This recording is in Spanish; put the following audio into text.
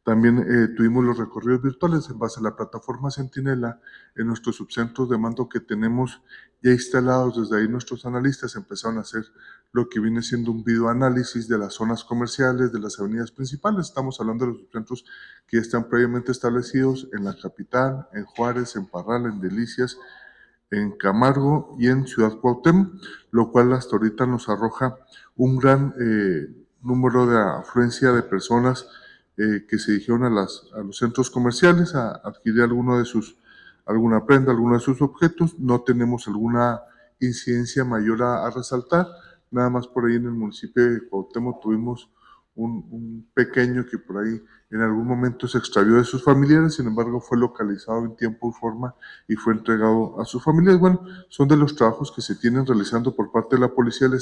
También tuvimos los recorridos virtuales en base a la plataforma Centinela en nuestros subcentros de mando que tenemos ya instalados. Desde ahí nuestros analistas empezaron a hacer lo que viene siendo un videoanálisis de las zonas comerciales, de las avenidas principales. Estamos hablando de los subcentros que ya están previamente establecidos en la capital, en Juárez, en Parral, en Delicias, en Camargo y en Ciudad Cuauhtémoc, lo cual hasta ahorita nos arroja un gran número de afluencia de personas que se dirigieron a los centros comerciales a adquirir alguna prenda, alguno de sus objetos. No tenemos alguna incidencia mayor a resaltar. Nada más por ahí en el municipio de Cuauhtémoc tuvimos un pequeño que por ahí en algún momento se extravió de sus familiares, sin embargo fue localizado en tiempo y forma y fue entregado a sus familias. Bueno, son de los trabajos que se tienen realizando por parte de la Policía del